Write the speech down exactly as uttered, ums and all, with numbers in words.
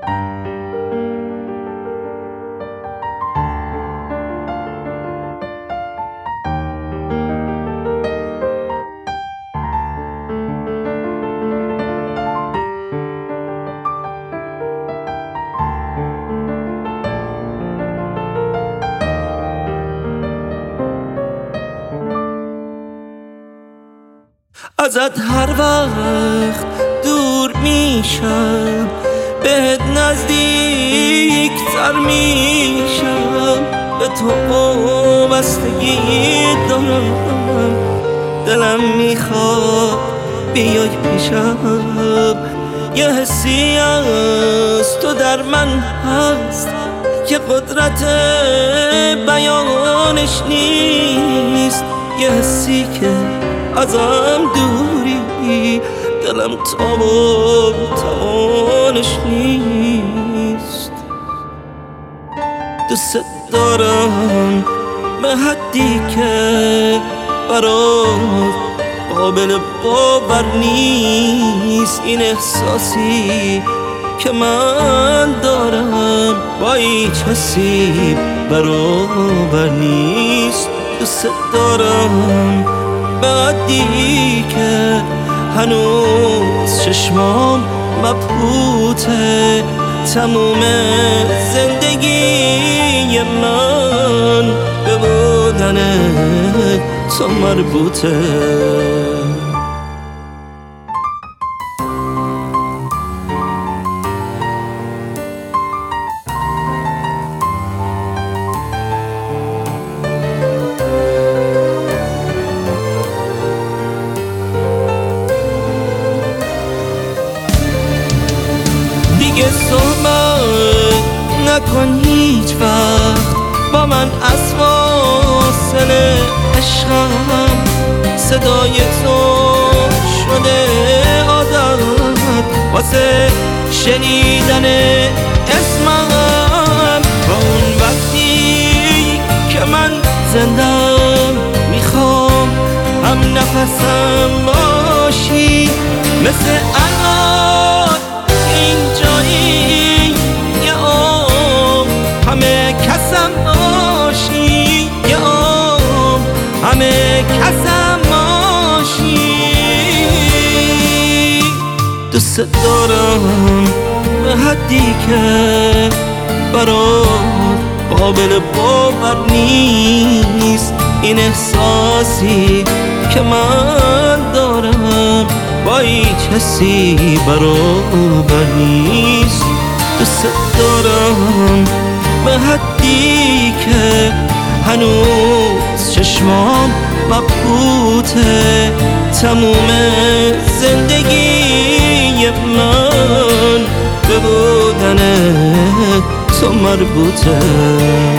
ازت هر وقت دور میشم، بهت نزدیک تر میشم. به تو وابستگی دارم، دلم میخواد بیای پیشم. یه حسی از تو در من هست که قدرت بیانش نیست. یه حسی که ازم دوری، دلم تاب و توانش نیست. دوست دارم به حدی که برات قابل باور نیست. این احساسی که من دارم با هیچ کسی برابر نیست. دوست دارم به حدی که هنوز چشمام مبهوته. تموم زندگی من به بودن تو مربوطه. دیگه صحبت نکن هیچ وقت با من از فاصله عشقم. صدای تو شده عادت واسه شنیدن اسمم. با اون وقتی که من زندم میخوام هم نفسم باشی. مثل الان اینجایی یه عمر همه کسم باشی. یه عمر همه کسم باشی. دوست دارم به حدی که برات قابل باور نیست. این احساسی که من دارم با هیچ کسی برابر نیست. دوست دارم به حدی که هنوز چشمام مبهوته. تموم زندگی من به بودن تو مربوطه.